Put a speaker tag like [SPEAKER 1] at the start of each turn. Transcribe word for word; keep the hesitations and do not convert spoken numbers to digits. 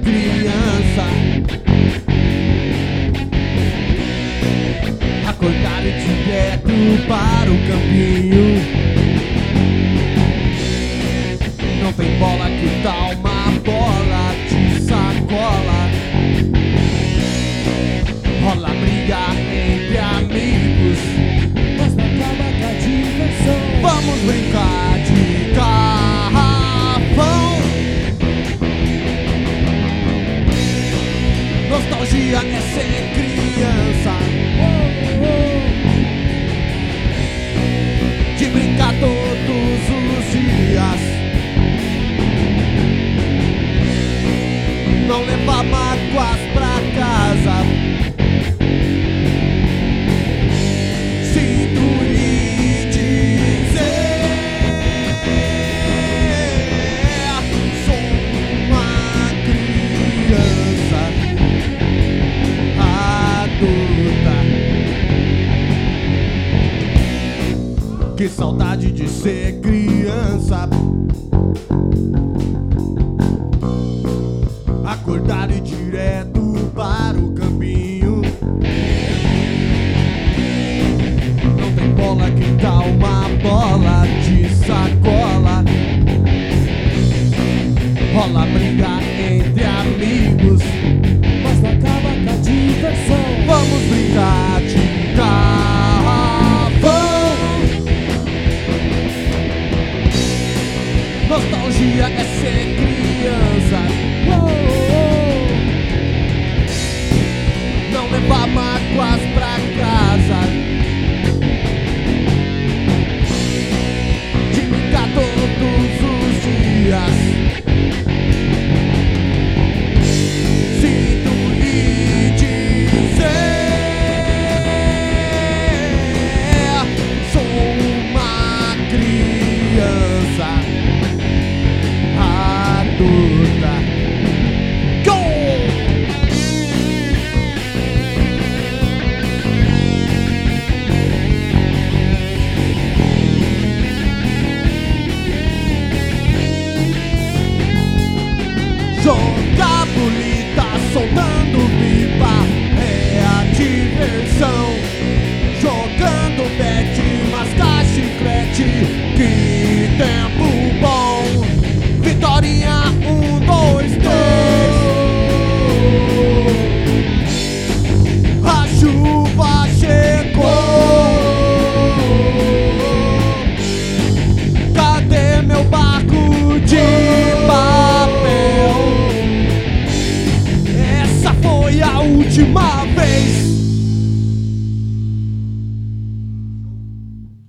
[SPEAKER 1] criança. Acordar direto para o campinho. Não tem bola, que tal uma bola de sacola? Rola briga entre amigos,
[SPEAKER 2] mas não acaba com a diversão.
[SPEAKER 1] vamos brincar de garrafão. Nostalgia é ser criança,
[SPEAKER 2] Oh,
[SPEAKER 1] de brincar todos os dias. Não levar mágoas pra casa. Sinto lhe dizer, sou uma criança adulta. Que saudade de ser criança. Acordar e direto para o campinho. Não tem bola, que tal uma bola de sacola? Rola briga entre amigos,
[SPEAKER 2] mas não acaba com a diversão.
[SPEAKER 1] vamos brincar de garrafão. Nostalgia é ser criança, não levar mágoas pra casa, de brincar todos os dias. Sinto lhe dizer, sou uma criança adulta. Go! Jogar bolita, soltando pipa é a diversão. Jogando bet, mascar chiclete, que tempo bom. Vitorinha, um, dois, três. A chuva chegou. Cadê meu barco de papel? Essa foi a última vez.